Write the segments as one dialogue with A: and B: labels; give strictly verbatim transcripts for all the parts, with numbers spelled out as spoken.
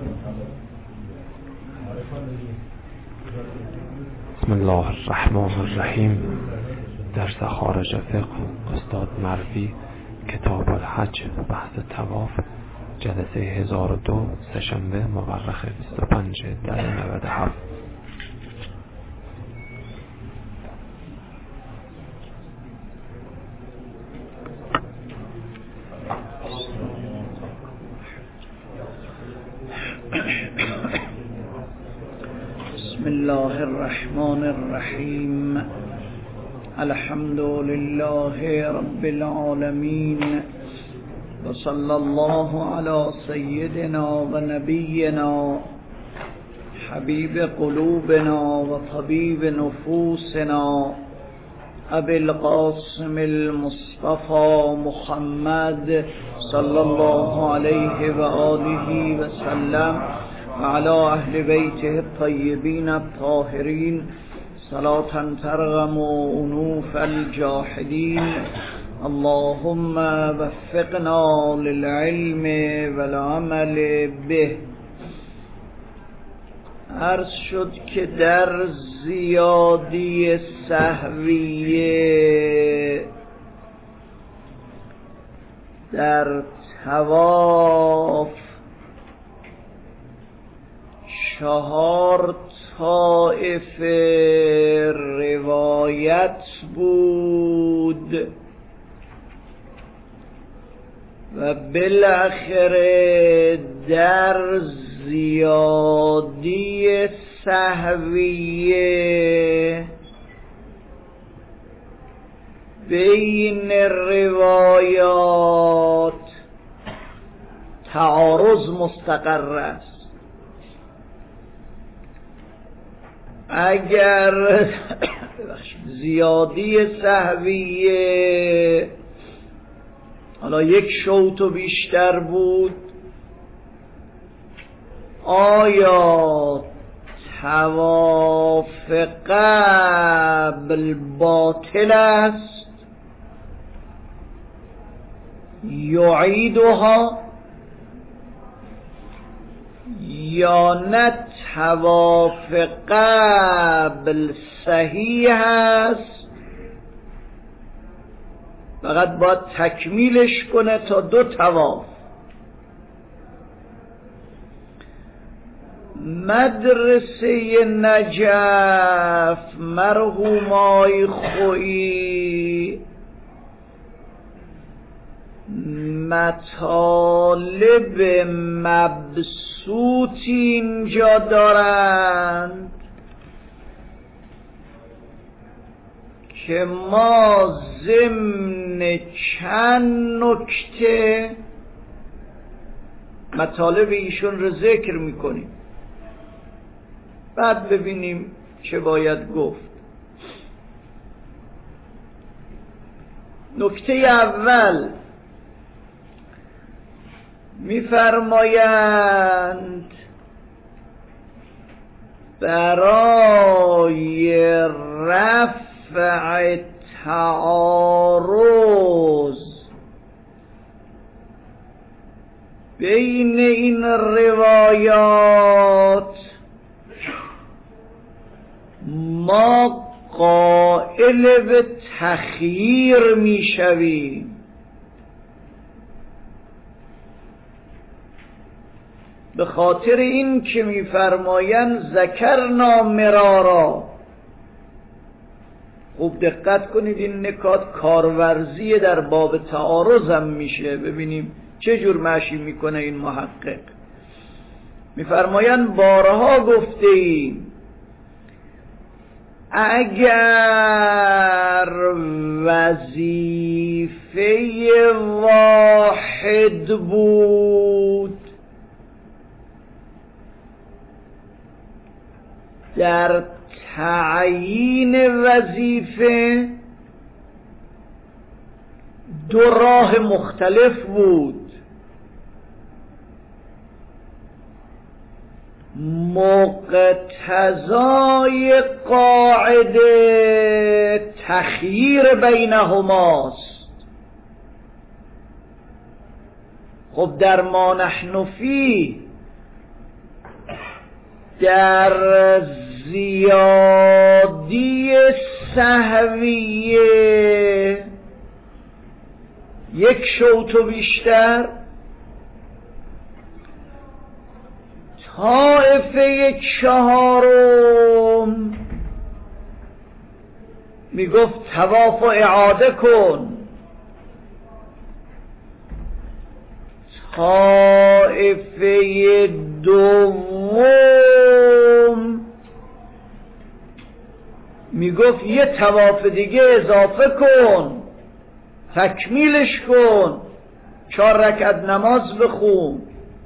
A: بسم الله الرحمن الرحیم. درس خارج فقه استاد مروی، کتاب الحج، بحث طواف، جلسه هزار و دو، سه‌شنبه مورخ بیست و پنج در نود و هفت.
B: بسم الله الرحمن الرحیم. الحمد لله رب العالمین و صلی الله علی سیدنا و نبینا حبیب قلوبنا و طبیب نفوسنا ابی القاسم المصطفى محمد صلی الله علیه و آله و سلم و علی اهل بیته الطیبین الطاهرین صلاة ترغم انوف الجاحدین. اللهم وفقنا للعلم والعمل به. عرض شد که در زیادی سهویه در طواف چهار طائفه روایت بود و بالاخره در زیادی سهویه بین روایات تعارض مستقر است. اگر زیادی سهویه حالا یک شوط و بیشتر بود، آیا طواف قبل باطل است یعیدها یا نه طواف قبل صحیح است، فقط باید تکمیلش کنه تا دو طواف. مدرسه نجف مرحومای خویی مطالب مبسوط اینجا دارند که ما ضمن چند نکته مطالب ایشون رو ذکر میکنیم، بعد ببینیم چه باید گفت. نکته اول می‌فرمایند برای رفع تعارض بین این روایات ما قائل به تخییر میشویم. به خاطر این که میفرمایند ذکرنا مرارا. خوب دقت کنید، این نکات کارورزی در باب تعارض هم میشه. ببینیم چه جور مشی میکنه این محقق. میفرمایند بارها گفته ایم اگر وظیفه واحد بود در تعیین وظیفه دو راه مختلف بود. مقتضای قاعده تخییر بینهماست. خب در ما نحن فیه در زیادی سهویه یک شوط و بیشتر، طائفه چهارم میگفت طواف و اعاده کن، طائفه دوم میگفت یه طواف دیگه اضافه کن، تکمیلش کن، چهار رکعت نماز بخون.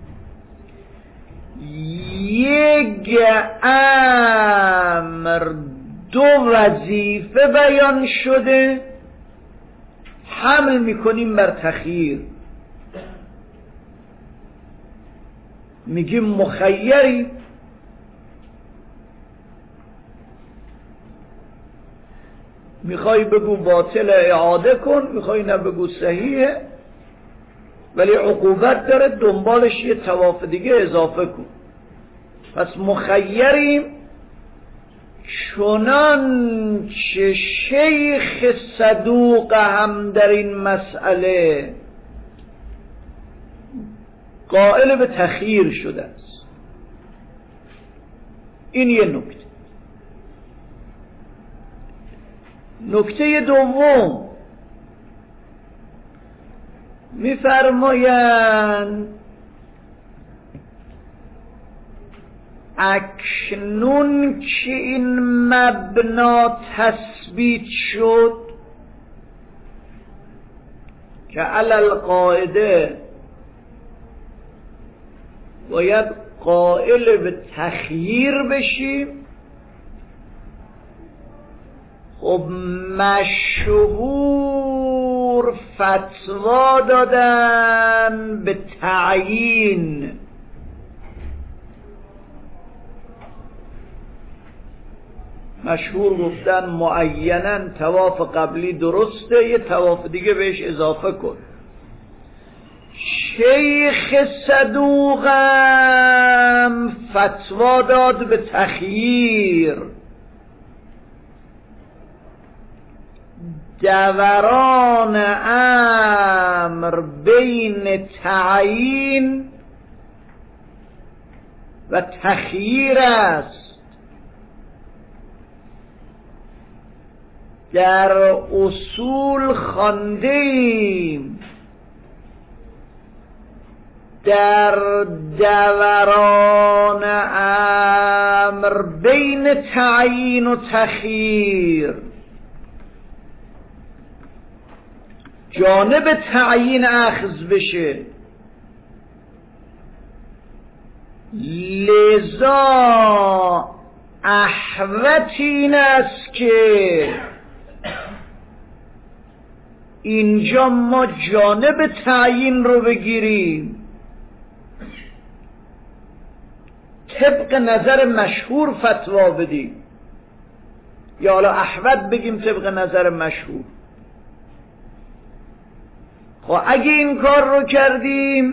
B: یک امر دو وظیفه بیان شده، حمل میکنیم بر تخییر، میگیم مخیری. میخوای بگو باطل اعاده کن، میخوای نه بگو صحیحه، ولی عقوبت داره، دنبالش یه طواف دیگه اضافه کن. پس مخیریم، چنان چه شیخ صدوق هم در این مسئله قائل به تخییر شده است. این یه نکته. نکته دوم می‌فرمایند اکنون که این مبنا تثبیت شد که علی القاعده باید قائل به تخییر بشیم، خب مشهور فتوا دادن به تعیین. مشهور گفتن معینن طواف قبلی درسته، یه طواف دیگه بهش اضافه کن. شیخ صدوقم فتوا داد به تخییر. دوران امر بین تعیین و تخییر است. در اصول خواندیم در دوران امر بین تعیین و تخییر جانب تعیین اخذ بشه، لذا احوط این است که اینجا ما جانب تعیین رو بگیریم، طبق نظر مشهور فتوا بدیم، یا حالا احوط بگیم طبق نظر مشهور. خب اگه این کار رو کردیم،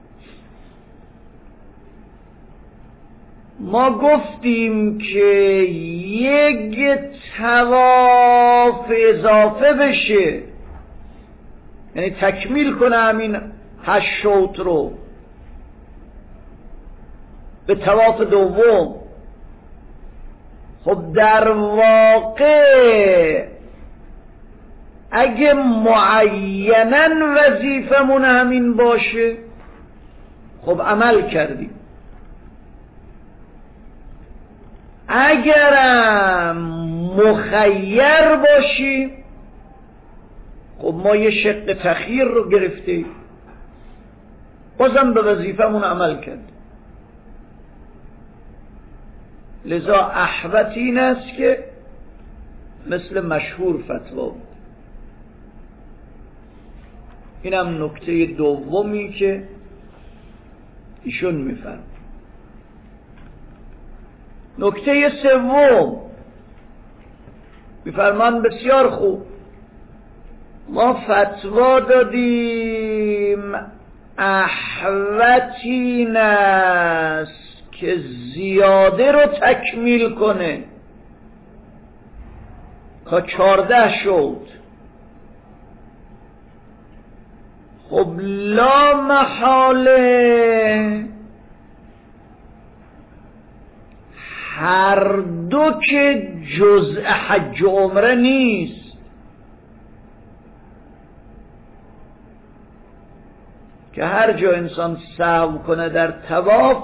B: ما گفتیم که یک طواف اضافه بشه، یعنی تکمیل کنه همین هشت شوط رو به طواف دوم. خب در واقع اگه معینن وظیفمون همین باشه، خب عمل کردیم. اگرم مخیر باشیم، خب ما یه شق تخییر رو گرفتیم، بازم به وظیفمون عمل کردیم. لذا احوط این است که مثل مشهور فتوا بود. اینم نکته دومی که ایشون میفرماید. نکته سوم میفرمان بسیار خوب، ما فتوا دادیم احوط این است که زیاده رو تکمیل کنه. تا چارده شد. خب لا محاله هر دو که جزء حج و عمره نیست. که هر جا انسان سهو کنه در طواف،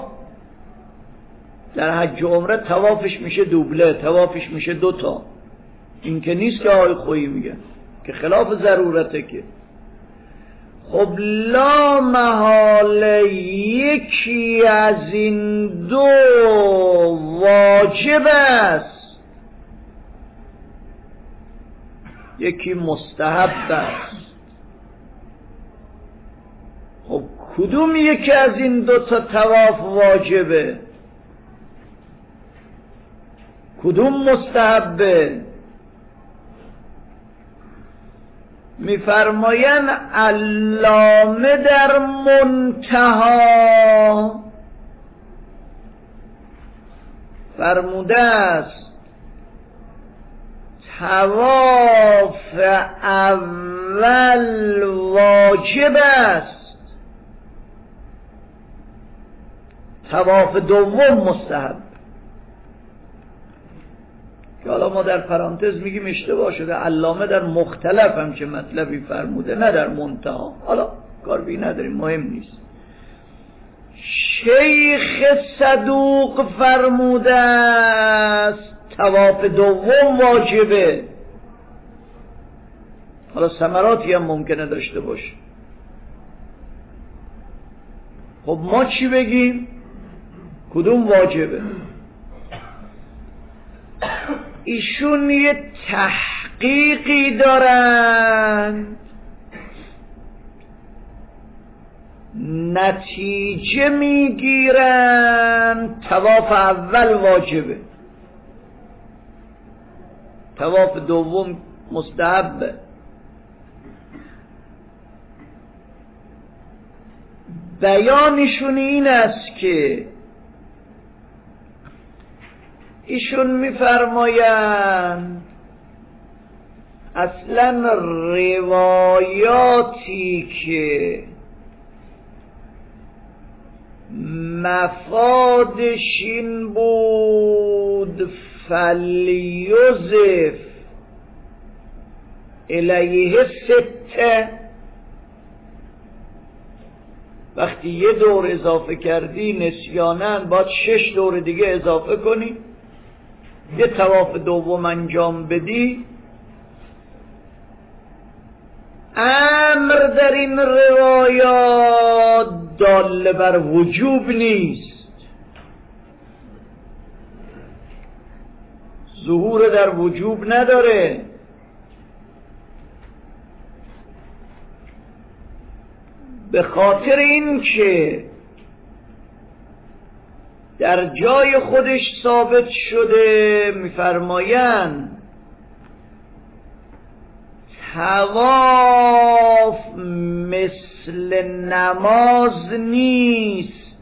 B: در حج و عمره طوافش میشه دوبله، طوافش میشه دوتا. این که نیست که آقای خویی میگن که خلاف ضرورته. که خب لا محاله یکی از این دو واجب است، یکی مستحب است. خب کدوم یکی از این دو تا طواف واجبه، کدوم مستحبه؟ میفرماین علامه در منتها فرموده است طواف اول واجب است، طواف دوم مستحب. که حالا ما در پرانتز میگیم اشتباه شده، علامه در مختلف هم چه مطلبی فرموده، نه در منتها. حالا کار بی نداریم، مهم نیست. شیخ صدوق فرموده است طواف دوم واجبه. حالا ثمراتی هم ممکنه داشته باشه. خب ما چی بگیم؟ کدوم واجبه؟ ایشون یه تحقیقی دارن، نتیجه میگیرن طواف اول واجبه، طواف دوم مستحبه. بیانشون این است که ایشون میفرمایند اصلا روایاتی که مفادش این بود فلیوزف الیه سته، وقتی یه دور اضافه کردی نسیانن باید شش دور دیگه اضافه کنی، یه طواف دوم انجام بدی. امر در این روایات دال بر وجوب نیست، ظهور در وجوب نداره. به خاطر این که در جای خودش ثابت شده، میفرمایند طواف مثل نماز نیست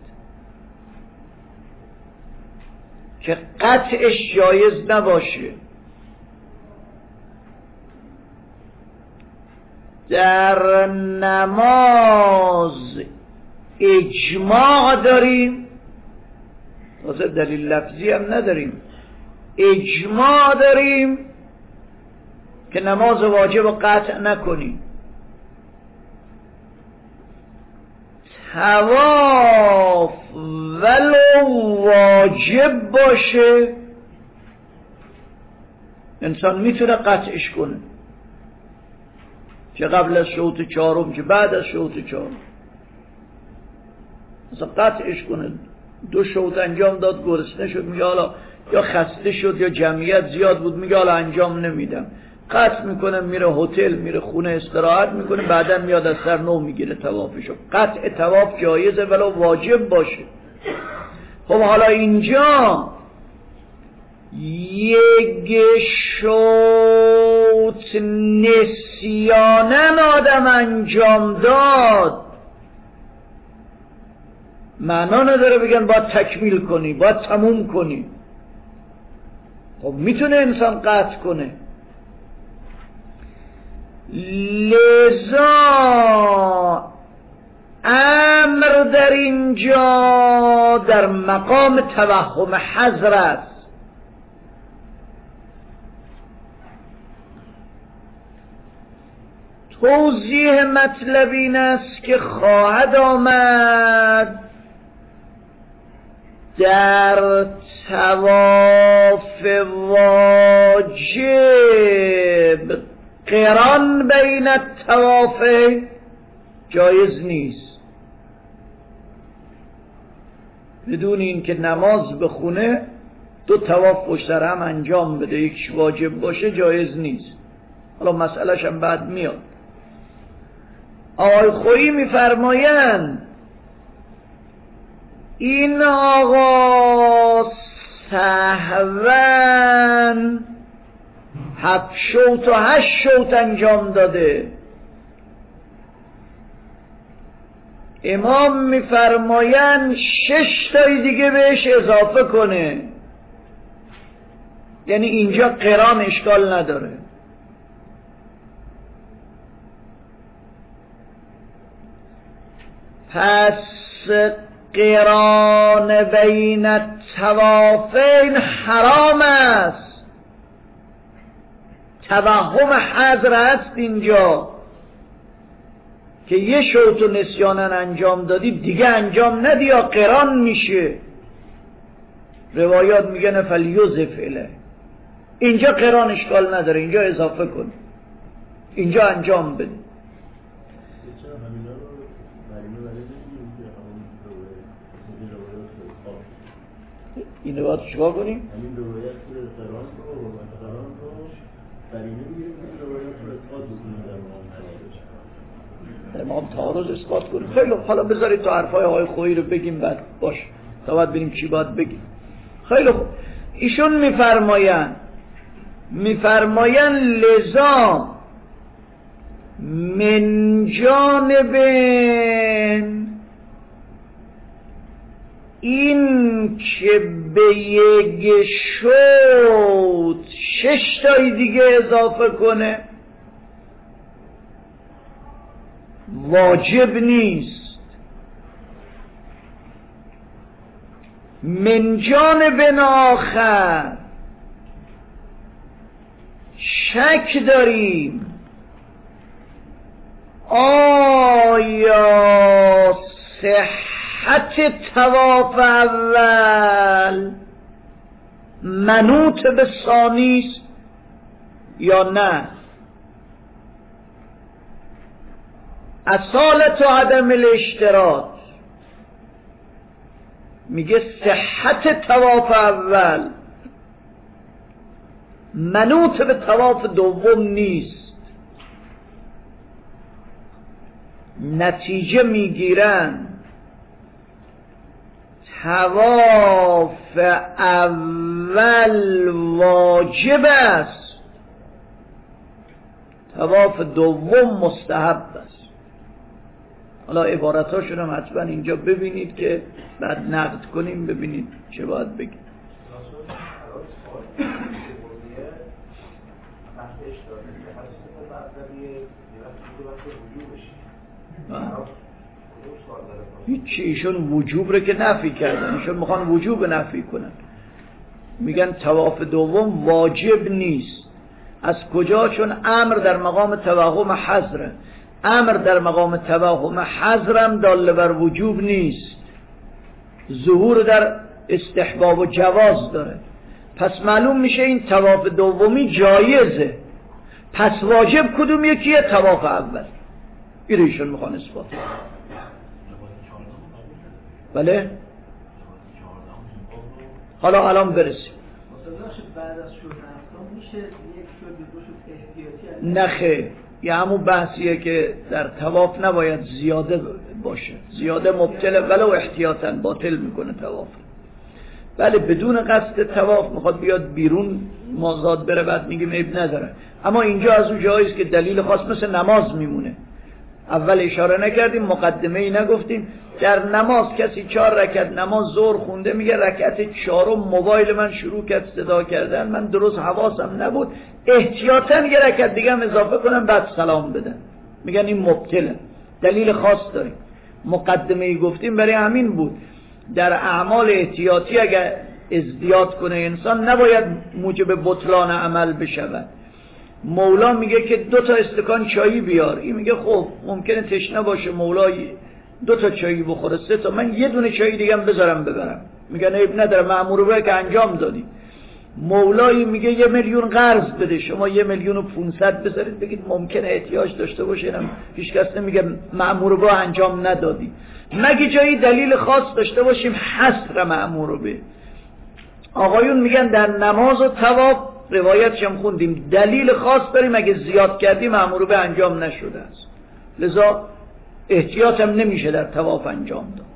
B: که قطعش جایز نباشه. در نماز اجماع داریم، تازه دلیل لفظی هم نداریم، اجماع داریم که نماز واجب رو قطع نکنیم. طواف ولو واجب باشه انسان میتونه قطعش کنه، چه قبل از شوط چهارم چه بعد از شوط چهارم. مثلا قطعش کنه، دو شوط انجام داد گرسنه شد، میگه حالا یا خسته شد یا جمعیت زیاد بود، میگه حالا انجام نمیدم، قطع میکنه، میره هتل، میره خونه استراحت میکنه، بعدا میاد از سر نو میگیره طوافشو. قطع طواف جایزه ولو واجب باشه. خب حالا اینجا یک شوط نسیانن آدم انجام داد، معنا نداره بگن باید تکمیل کنی، باید تموم کنی. خب میتونه انسان قطع کنه. لذا امر در اینجا در مقام توهم حذر است. توضیح مطلب این است که خواهد آمد در طواف واجب قران بین الطوافین جایز نیست. بدون این که نماز بخونه دو طواف پشت سر هم انجام بده، یکیش واجب باشه جایز نیست. حالا مسئلهش هم بعد میاد. آقای خویی میفرمایند این آقا سهون هفت شوط و هشت شوط انجام داده. امام میفرمایند شش تای دیگه بهش اضافه کنه، یعنی اینجا قران اشکال نداره. پس قران بین الطوافین حرام است. توهم حذر است اینجا که یه شوط و نسیانا انجام دادی دیگه انجام ندی یا قران میشه. روایات میگن فلیضف الیه، اینجا قران اشکال نداره، اینجا اضافه کن، اینجا انجام بده. اینو باید چیکار کنیم؟
C: همین روایت رو قرآن رو و قرآن رو قرینه میگیریم که روایت رو اثبات بکنیم در مقام تعارض.
B: در مقام تعارض اثبات کنیم. خیلی حالا بذارید تو حرفای آقای خویی رو بگیم بعد باش تا بعد ببینیم چی باید بگیم. خیلی خوب. ایشون میفرمایند میفرمایند لذا من جانب این که به یک شوط شش تای دیگه اضافه کنه واجب نیست. من جانب آخر شک داریم آیا صحت طواف اول منوط به ثانی است یا نه. اصالت و عدم الاشتراط میگه صحت طواف اول منوط به طواف دوم نیست. نتیجه میگیرن طواف اول واجب است، طواف دوم مستحب است. حالا عبارتاشون هم حتما اینجا ببینید که بعد نقد کنیم ببینید چه باید بگیم. هیچی، ایشون وجوب رو که نفی کردن، ایشون میخوان وجوب نفی کنن. میگن طواف دوم واجب نیست. از کجا؟ چون امر در مقام توهم حذره. امر در مقام توهم حذرم داله بر وجوب نیست، ظهور در استحباب و جواز داره. پس معلوم میشه این طواف دومی جایزه. پس واجب کدوم یکیه؟ طواف اول. این ایشون میخوان اثبات. بله؟ حالا الان برسیم.
D: بعد از شروع هفتم میشه یک شد دو شد احتیاطی؟
B: نخه، یه همون بحثیه که در طواف نباید زیاده باشه. زیاده مبتله ولو احتیاطاً باطل میکنه طواف. بله بدون قصد طواف میخواد بیاد بیرون مازاد بره بعد میگیم عیب نداره. اما اینجا از اون جاییست که دلیل خاص مثل نماز میمونه. اول اشاره نکردیم، مقدمه ای نگفتیم. در نماز کسی چهار رکعت نماز ظهر خونده، میگه رکعت چهارم موبایل من شروع کرد صدا کردن، من درست حواسم نبود، احتیاطاً یه رکعت دیگه هم اضافه کنم بعد سلام بدن. میگن این مبطله. دلیل خاص داریم. مقدمه‌ای گفتیم برای همین بود. در اعمال احتیاطی اگر ازدیاد کنه انسان نباید موجب بطلان عمل بشود. مولا میگه که دو تا استکان چایی بیار، این میگه خب ممکنه تشنه باشه مولای دو تا چایی بخوره، سه تا، من یه دونه چایی دیگه هم بذارم ببرم. میگن عیب نداره، مأمور به که انجام دادی. مولایی میگه یه میلیون قرض بده، شما یه میلیون و پونصد بذارید، بگید ممکنه احتیاج داشته باشه، اینم هیچ کس نمیگه مأمور به انجام ندادی، مگه جایی دلیل خاص داشته باشیم حصر مأمور به. آقایون میگن در نماز و طواف روایتش هم خوندیم دلیل خاص داریم، اگه زیاد کردیم مأمور به انجام نشده است، لذا احتیاط هم نمیشه در طواف انجام داد.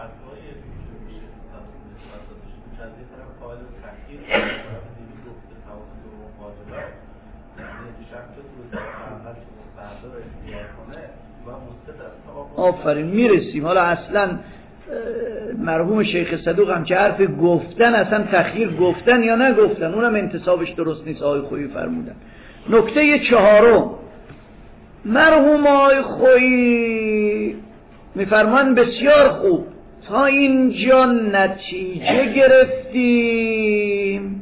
B: آفرین، میرسیم. حالا اصلا مرحوم شیخ صدوق هم که حرف گفتن، اصلا تخییر گفتن یا نگفتن اونم انتصابش درست نیست، آقای خویی فرمودن. نکته چهارم، مرحوم آقای خویی میفرمان بسیار خوب، تا اینجا نتیجه گرفتیم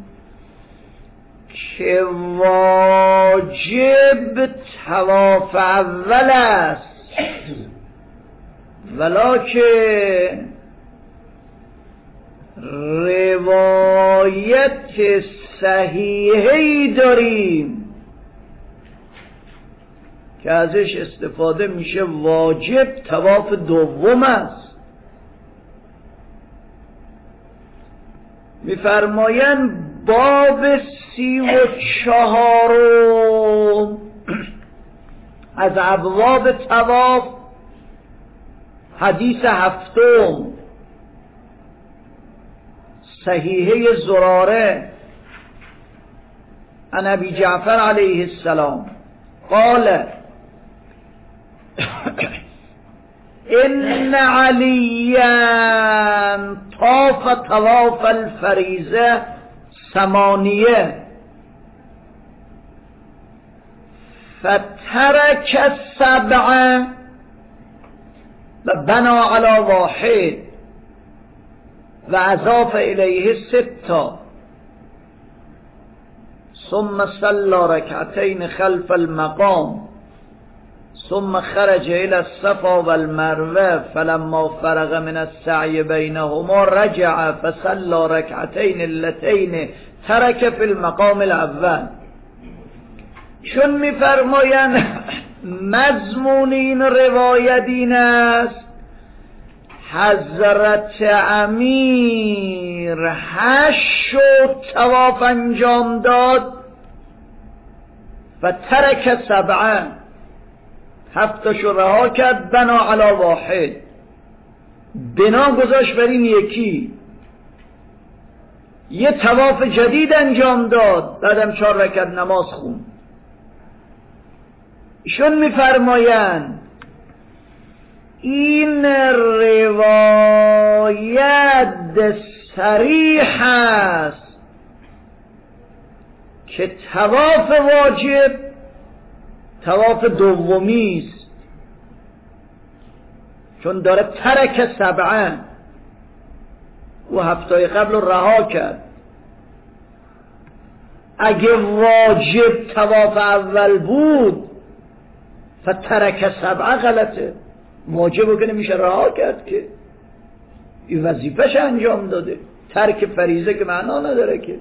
B: که واجب طواف اول است، ولکن روایت صحیحی داریم که ازش استفاده میشه واجب طواف دوم است. میفرمایند باب سی و چهارم از ابواب طواف، حدیث هفتم، صحیحه زراره عن ابی جعفر علیه السلام قال ان علیا طاف طواف الفریضه ثمانیه فترک السبع و بنا علی واحد و اضاف الیه ستا ثم صلى ركعتين خلف المقام ثم خرج الى الصفا والمروه فلما فرغ من السعي بينهما رجع فصلى ركعتين اللتين ترك في المقام الاول. چون میفرمایند مضمون این روایت این است حضرت امیر هشت و طواف انجام داد و ترک سبعه، هفتشو رها کرد، بنا علی واحد، بنا گذاشت بر این یکی، یه طواف جدید انجام داد، بعدم چهار رکعت نماز خوند. ایشون میفرمایند این روایت صریح است که طواف واجب طواف دومی است، چون داره ترک سبعه و هفتای قبل رو رها کرد. اگه واجب طواف اول بود فترک سبعه غلطه، واجب که نمیشه رها کرد، که این وظیفه‌ش انجام داده، ترک فریضه که معنا نداره که.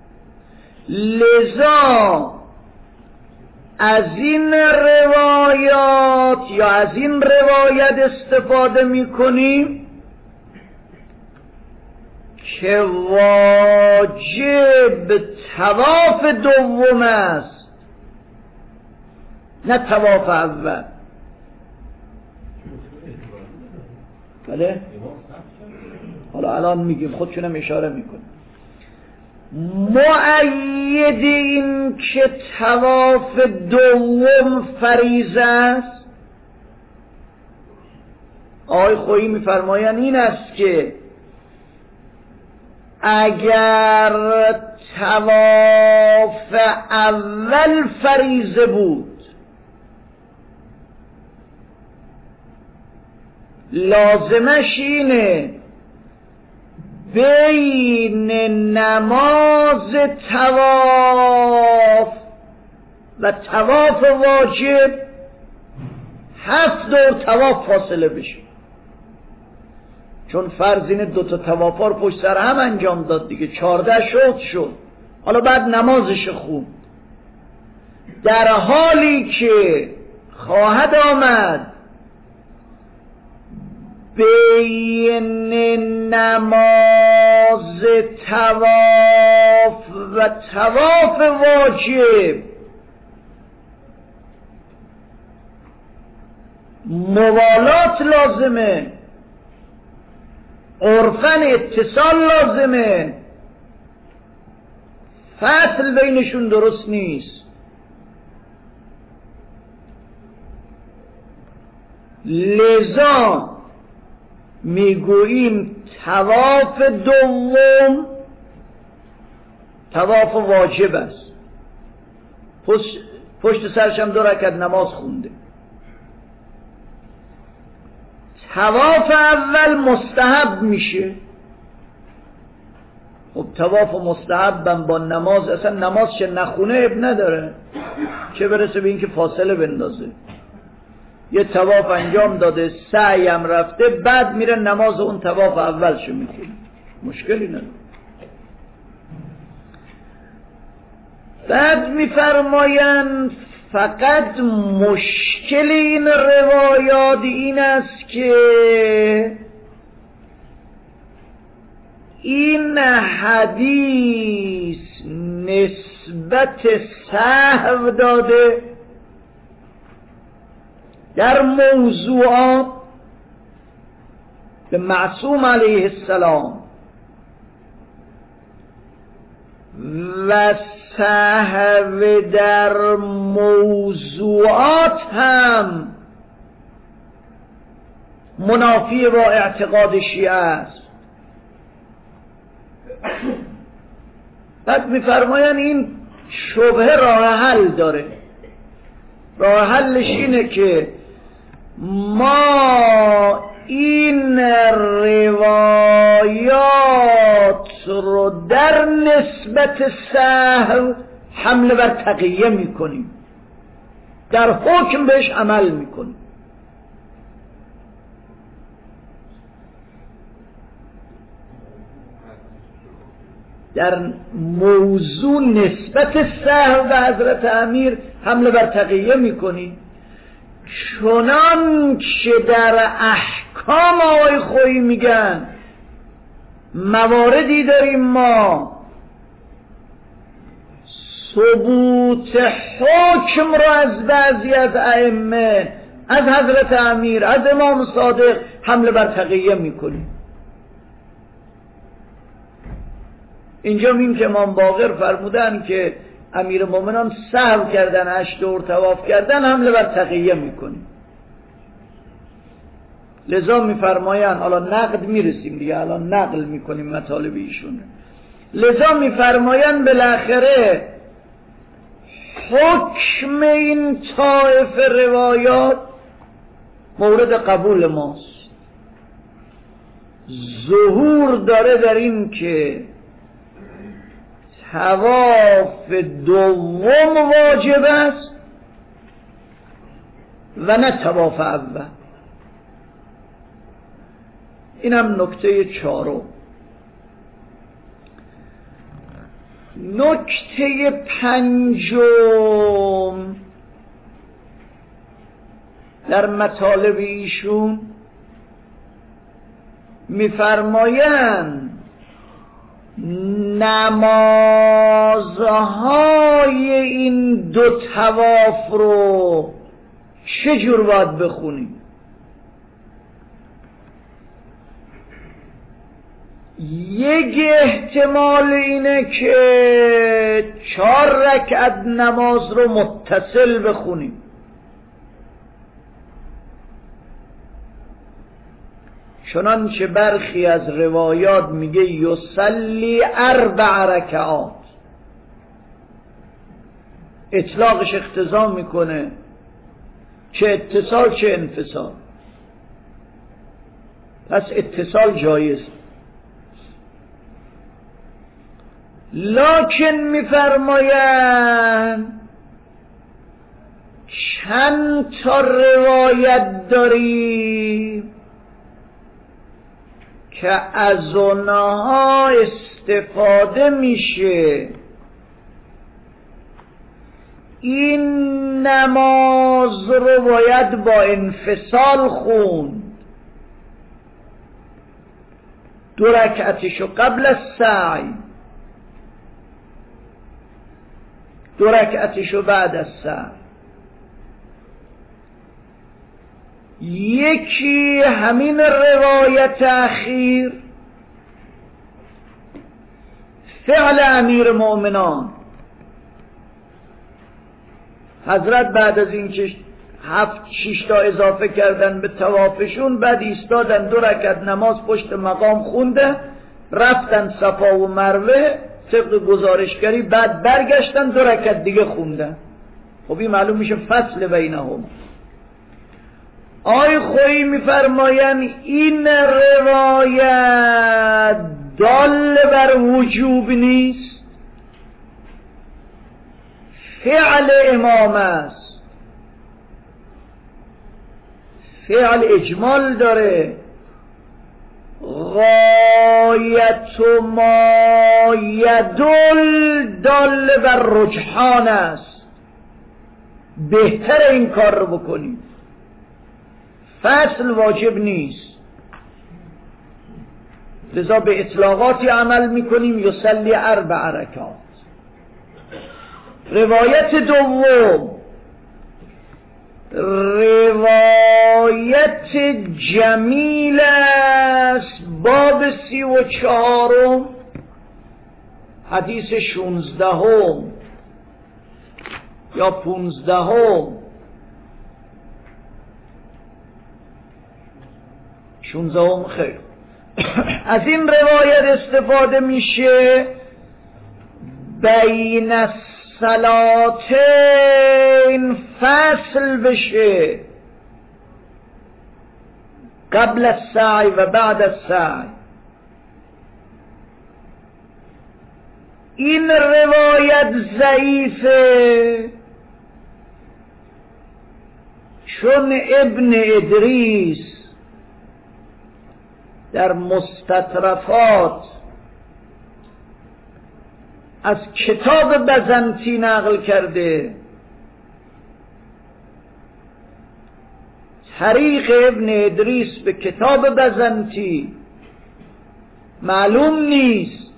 B: لذا از این روایات یا از این روایت استفاده میکنیم که واجب طواف دوم است نه طواف اول. بله؟ حالا الان میگیم، خودشونم اشاره میکنه. مؤید این که طواف دوم فریضه است آقای خویی میفرمایند این است که اگر طواف اول فریضه بود، لازمش اینه بین نماز طواف و طواف واجب هفت دور طواف فاصله بشه، چون فرض اینه دوتا طواف ها رو پشت سر هم انجام داد دیگه، چارده شد شد حالا بعد نمازش خوند. در حالی که خواهد آمد بین نماز طواف و طواف واجب موالات لازمه، عرفاً اتصال لازمه، فصل بینشون درست نیست. لذا میگوییم طواف دوم طواف واجب است، پشت, پشت سرش هم دو رکعت نماز خونده. طواف اول مستحب میشه. خب طواف مستحبم با نماز، اصلا نماز چه نخونه اب نداره، چه برسه به اینکه فاصله بندازه. یه طواف انجام داده، سعی هم رفته، بعد میره نماز اون طواف اولشو میکنه، مشکلی نداره. بعد میفرمایند فقط مشکل این روایات این است که این حدیث نسبت سهو داده در موضوعات به معصوم علیه السلام و سهو در موضوعات هم منافی با اعتقاد شیعه است. بعد میفرمایند این شبهه راه حل داره. راه حلش اینه که ما این روایات رو در نسبت سهو حمله بر تقیه میکنیم، در حکم بهش عمل میکنیم. در موضوع نسبت سهو به حضرت امیر حمله بر تقیه میکنیم، چنان که در احکام آقای خویی میگن مواردی داریم ما ثبوت حکم را از بعضی از ائمه، از حضرت امیر، از امام صادق حمله بر تقیه میکنیم. اینجا این که امام باقر فرمودن که امیر مومنان سهو کردن، هشت دور طواف کردن، حمله بر تقیه میکنیم. لذا میفرمایند، حالا نقد میرسیم دیگه، الان نقل میکنیم مطالب ایشونه. لذا میفرمایند بالاخره حکم این طایفه روایات مورد قبول ماست. ظهور داره در این که طواف دوم واجب است و نه طواف اول. این هم نکته چهارم. نکته پنجم در مطالب ایشون میفرمایند نمازهای این دو طواف رو چجور باید بخونیم؟ یک احتمال اینه که چهار رکعت نماز رو متصل بخونیم. چنانچه برخی از روایات میگه یصلی اربع رکعات، اطلاقش اقتضا میکنه چه اتصال چه انفصال، پس اتصال جایز. لکن میفرمایند چند تا روایت داریم که از اونها استفاده میشه این نماز رو باید با انفصال خوند، دو رکعتشو قبل از سعی، دو رکعتشو بعد از سعی. یکی همین روایت اخیر فعل امیر مومنان، حضرت بعد از این که هفت شش تا اضافه کردن به طوافشون، بعد ایستادن دو رکعت نماز پشت مقام خونده، رفتن صفا و مروه طبق گزارشگری، بعد برگشتن دو رکعت دیگه خوندن. خب این معلوم میشه فصل بینهم. آی خویی میفرماین این روایت دال بر وجوب نیست، فعل امام است، فعل اجمال داره، غایت ما یدل دال بر رجحان است، بهتر این کار رو بکنیم، فصل واجب نیست، لذا به اطلاقاتی عمل میکنیم یصلی اربع رکعات. روایت دوم روایت جمیل است، باب سی و چهارم حدیث شونزدهم یا پونزدهم، شونزدهم خیر. از این روایت استفاده میشه بین الصلاتین فصل بشه، قبل السعی و بعد السعی. این روایت ضعیفه چون ابن ادریس در مستطرفات از کتاب بزنطی نقل کرده، طریق ابن ادریس به کتاب بزنطی معلوم نیست،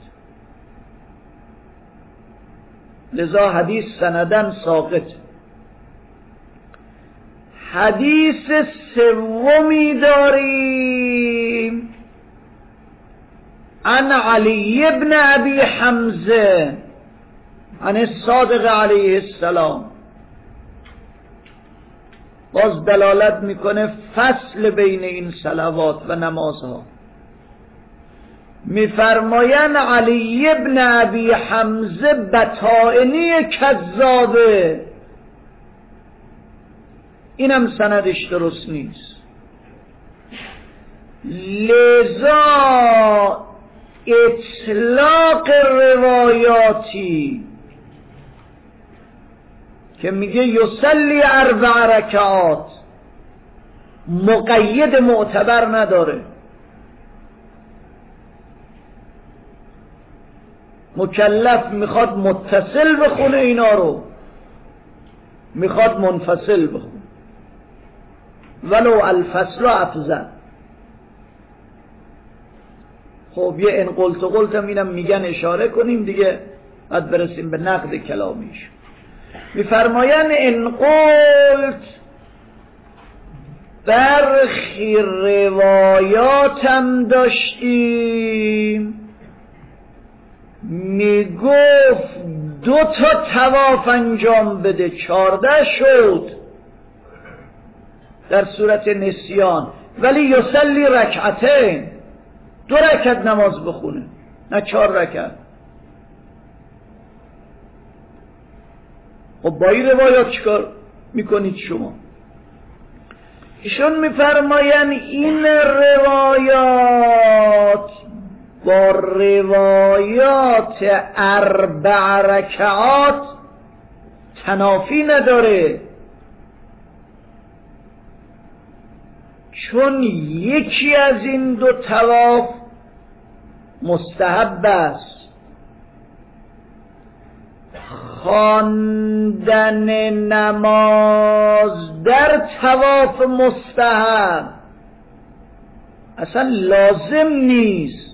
B: لذا حدیث سندن ساقط. حدیث سومی داریم عن علی ابن ابی حمزه عن الصادق علیه السلام، باز دلالت میکنه فصل بین این صلوات و نمازها. میفرماین علی ابن ابی حمزه بطائنی کذابه، اینم سندش درست نیست، لذا اطلاق روایاتی که میگه یصلی اربع رکعات مقید معتبر نداره. مکلف میخواد متصل بخونه اینا رو، میخواد منفصل بخونه، ولو الفصل افضل. خب یه ان قلت و قلت هم اینم میگن اشاره کنیم دیگه، بعد برسیم به نقد کلامیش. میفرماین ان قلت برخی روایاتم داشتیم میگفت دو تا طواف انجام بده، چارده شد در صورت نسیان. ولی یصلی رکعتین، دو رکعت نماز بخونه، نه چهار رکعت. خب با این روایات چیکار میکنید شما؟ ایشون میفرماین این روایات با روایات اربع رکعات تنافی نداره، چون یکی از این دو طواف مستحب است. خواندن نماز در طواف مستحب اصلا لازم نیست.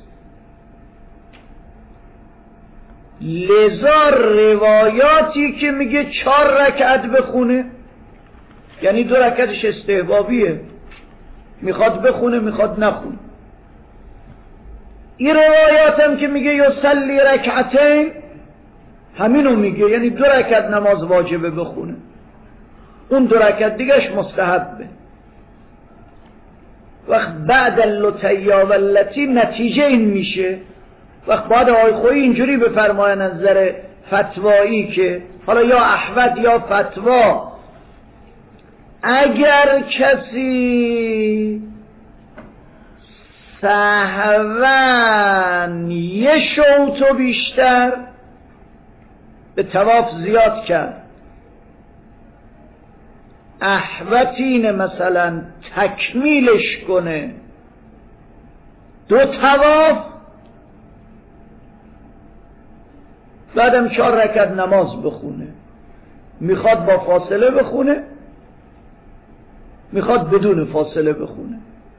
B: لذا روایاتی که میگه چهار رکعت بخونه یعنی دو رکعتش استحبابیه، میخواد بخونه میخواد نخونه. این روایات هم که میگه یصلی رکعتین همینو میگه، یعنی دو رکعت نماز واجبه بخونه، اون دو رکعت دیگهش مستحبه. وقت بعد اللتیا واللتی نتیجه این میشه. وقت بعد آقای خویی اینجوری بفرماین از نظر فتوایی که حالا یا احمد یا فتوا، اگر کسی سهواً یه شوطو بیشتر به طواف زیاد کرد، احوطینه مثلا تکمیلش کنه دو طواف، بعدم چهار رکعت نماز بخونه، میخواد با فاصله بخونه میخواد بدون فاصله بخونه.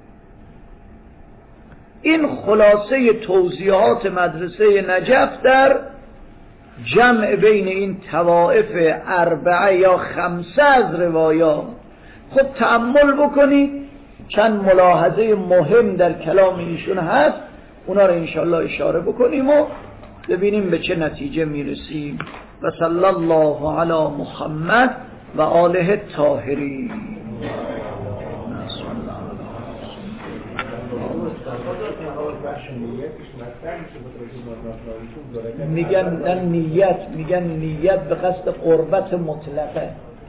B: این خلاصه توضیحات مدرسه نجف در جمع بین این طوائف اربعه یا خمسه از روایات. خب تأمل بکنید، چند ملاحظه مهم در کلام ایشون هست، اونا رو انشاءالله اشاره بکنیم و ببینیم به چه نتیجه میرسیم. و صلی الله علی محمد و آله الطاهرین. میگن نه نیت، میگن نیت به قصد قربت مطلقه.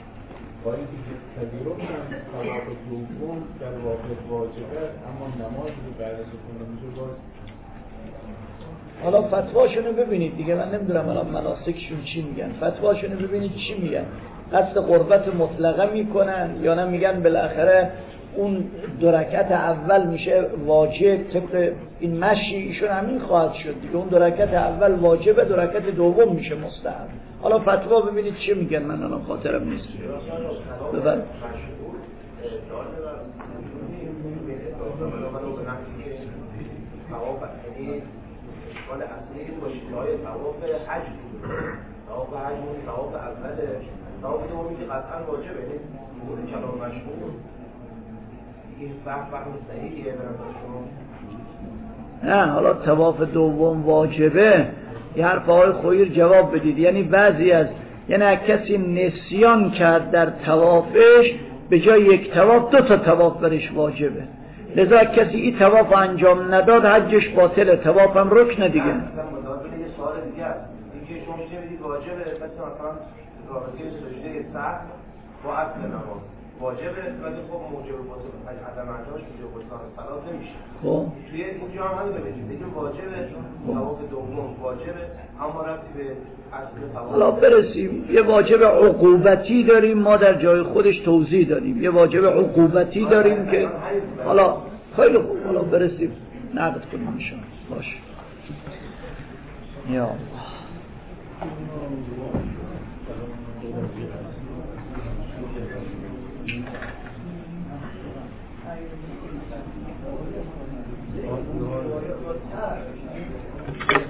B: حالا فتواشونو ببینید دیگه، من نمیدونم الان مناسکشون چی میگن، فتواشونو ببینید چی میگن، قصد قربت مطلقه میکنن یا نه میگن بالاخره اون دو رکعت اول میشه واجب، طبق این مشی ایشون همین خواهد شد دیگه، اون دو رکعت اول واجبه، دو رکعت دوم میشه مستحب. حالا فتوا ببینید چه میگن، من الان خاطرم نیست. ببین
E: حال اصلی مشکل‌های طواف حج بود. طواف حج بود، طواف اوله، طواف دومی که قطعاً واجبه، یعنی مورد کلام مشهور. این فهم فهم صحیحیه به نظر شما؟
B: نه، حالا طواف دوم واجبه، یه حرف آقای خویر جواب بدید. یعنی بعضی از یعنی کسی نسیان کرد در طوافش، به جای یک طواف دو تا طواف برش واجبه، لذا کسی این طواف انجام نداد حجش باطله، طواف هم رکنه دیگه.
E: مثلا مداخل یه سوال دیگه است، اینکه شما میگید واجبه، مثلا رابطه سجده سهو با اصل نماز واجبه، ولی خب موجب واسه عدم انجامش موجب بطلان صلات نمیشه.
B: خب
E: توی اینجا هم همین بگیم بگیم واجبه، طواف دوم واجبه، اما ربطی به اصل طواف.
B: حالا برسیم یه واجب عقوبتی داریم، ما در جای خودش توضیح داریم. یه واجب عقوبتی داریم که حالا خیلی خوب، حالا برسیم نقد کنیم انشاءالله. باشه یا الله.